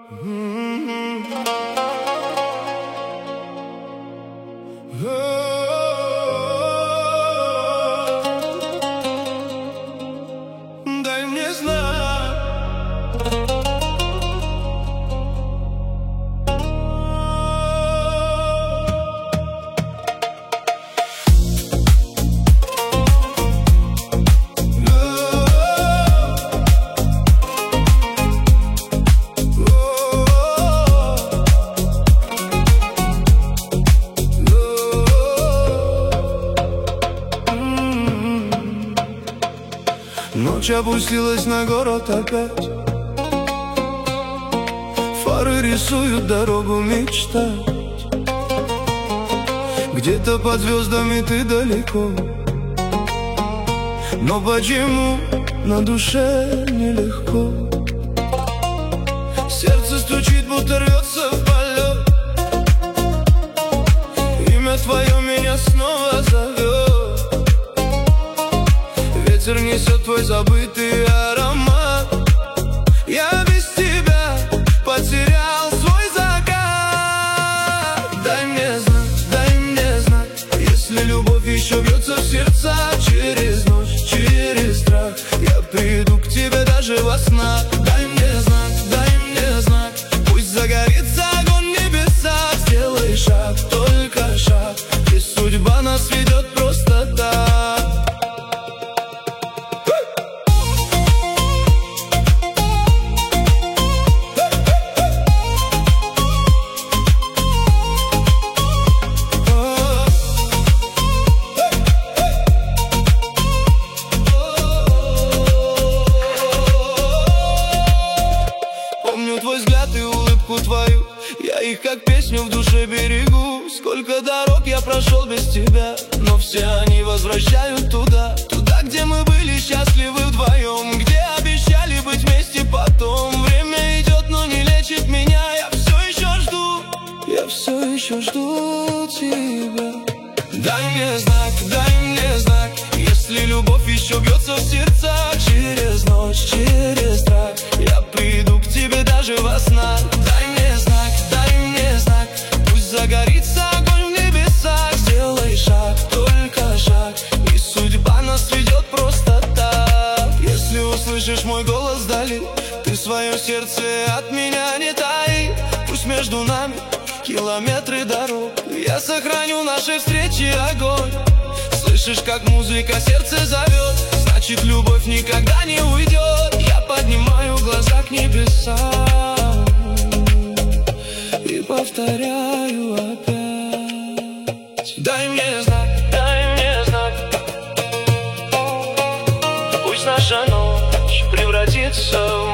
Дай мне знак. Ночь опустилась на город опять. Фары рисуют дорогу мечтать. Где-то под звездами ты далеко, но почему на душе нелегко? Сердце стучит, будто рвется в полет. Имя твое меня снова зовет. Ветер несет твой забытый аромат. Я без тебя потерял свой закат. Дай мне знак, если любовь еще бьется в сердца. Через ночь, через страх я приду к тебе даже во снах. Дай мне знак, пусть загорится огонь в небесах. Сделай шаг, только шаг, и судьба нас ведет просто так. Твой взгляд и улыбку твою, я их как песню в душе берегу. Сколько дорог я прошел без тебя, но все они возвращают туда, где мы были счастливы вдвоем, где обещали быть вместе потом. Время идет, но не лечит меня, я все еще жду тебя. Дай мне знак, если любовь еще бьется в сердца. Через ночь, через страх я приду к тебе даже во снах. Дай мне знак, пусть загорится огонь в небесах. Сделай шаг, только шаг, и судьба нас ведет просто так. Если услышишь мой голос вдали, ты свое сердце от меня не таи. Пусть между нами километры дорог, я сохраню наши встречи огонь. Слышишь, как музыка сердце зовет, значит, любовь никогда не уйдет. Я поднимаю глаза к небесам и повторяю опять. Дай мне знак, пусть наша ночь превратится в